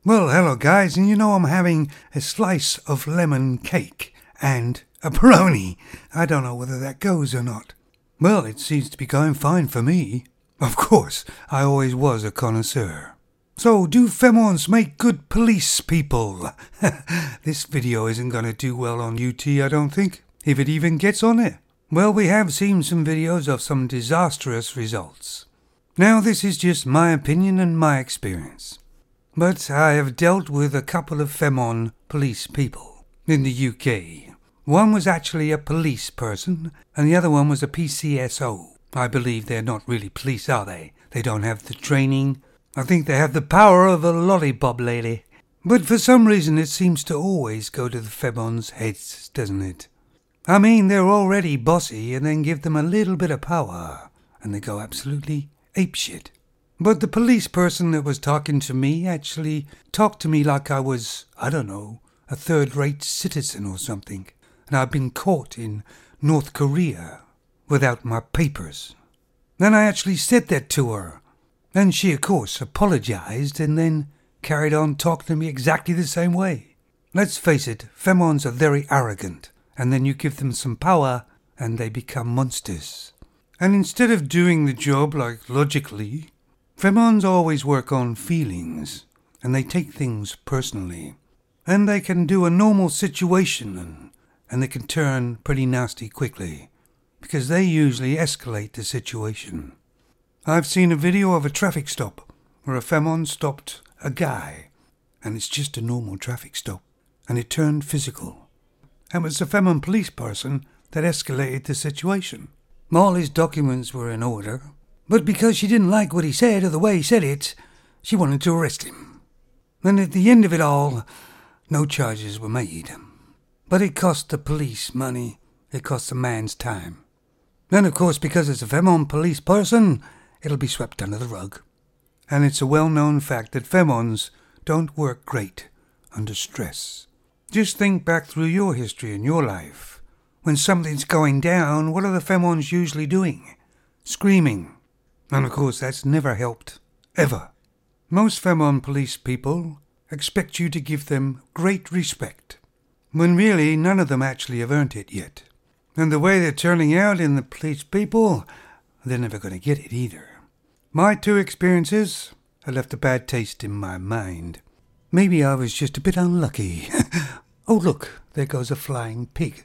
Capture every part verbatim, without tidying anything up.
Well, hello guys, and you know I'm having a slice of lemon cake and a pepperoni. I don't know whether that goes or not. Well, it seems to be going fine for me. Of course, I always was a connoisseur. So, do Femons make good police people? This video isn't going to do well on U T, I don't think, if it even gets on it. Well, we have seen some videos of some disastrous results. Now, this is just my opinion and my experience. But I have dealt with a couple of Femon police people in the U K. One was actually a police person, and the other one was a P C S O. I believe they're not really police, are they? They don't have the training. I think they have the power of a lollipop lady. But for some reason it seems to always go to the Femons' heads, doesn't it? I mean, they're already bossy, and then give them a little bit of power, and they go absolutely apeshit. But the police person that was talking to me actually talked to me like I was, I don't know, a third-rate citizen or something, and I'd been caught in North Korea without my papers. Then I actually said that to her, and she, of course, apologized and then carried on talking to me exactly the same way. Let's face it, Femons are very arrogant, and then you give them some power and they become monsters. And instead of doing the job like logically, Femons always work on feelings, and they take things personally. And they can do a normal situation, and, and they can turn pretty nasty quickly, because they usually escalate the situation. I've seen a video of a traffic stop, where a Femon stopped a guy, and it's just a normal traffic stop, and it turned physical. And it was a Femon police person that escalated the situation. All his documents were in order, but because she didn't like what he said or the way he said it, she wanted to arrest him. And at the end of it all, no charges were made. But it cost the police money, it cost the man's time. And of course, because it's a Femon police person, it'll be swept under the rug. And it's a well-known fact that Femons don't work great under stress. Just think back through your history in your life. When something's going down, what are the Femons usually doing? Screaming. And of course that's never helped, ever. Most Femon police people expect you to give them great respect, when really none of them actually have earned it yet. And the way they're turning out in the police people, they're never going to get it either. My two experiences have left a bad taste in my mind. Maybe I was just a bit unlucky. Oh look, there goes a flying pig.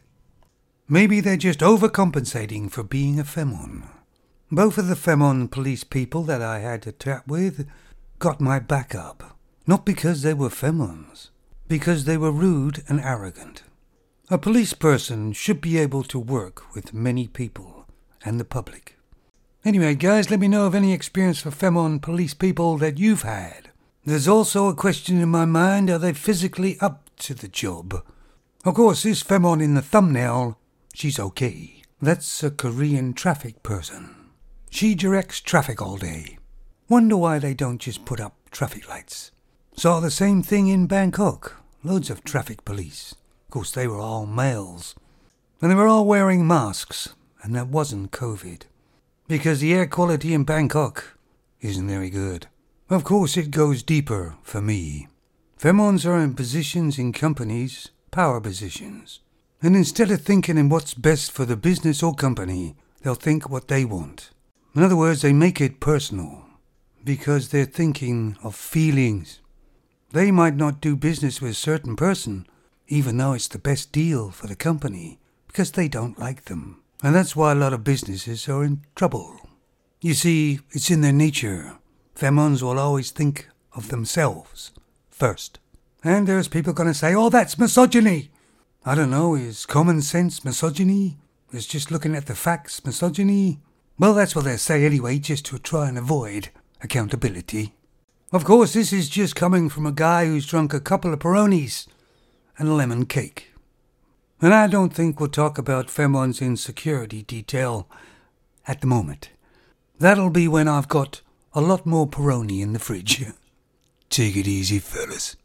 Maybe they're just overcompensating for being a Femon. Both of the Femon police people that I had to chat with got my back up. Not because they were Femons, because they were rude and arrogant. A police person should be able to work with many people and the public. Anyway, guys, let me know of any experience for Femon police people that you've had. There's also a question in my mind, are they physically up to the job? Of course, this Femon in the thumbnail, she's okay. That's a Korean traffic person. She directs traffic all day. Wonder why they don't just put up traffic lights. Saw the same thing in Bangkok. Loads of traffic police. Of course, they were all males. And they were all wearing masks. And that wasn't COVID. Because the air quality in Bangkok isn't very good. Of course, it goes deeper for me. Femons are in positions in companies, power positions. And instead of thinking in what's best for the business or company, they'll think what they want. In other words, they make it personal, because they're thinking of feelings. They might not do business with a certain person, even though it's the best deal for the company, because they don't like them. And that's why a lot of businesses are in trouble. You see, it's in their nature. Femons will always think of themselves first. And there's people going to say, oh, that's misogyny. I don't know, is common sense misogyny? Is just looking at the facts misogyny? Well, that's what they say anyway, just to try and avoid accountability. Of course, this is just coming from a guy who's drunk a couple of Peronis and a lemon cake. And I don't think we'll talk about Femons in security detail at the moment. That'll be when I've got a lot more Peroni in the fridge. Take it easy, fellas.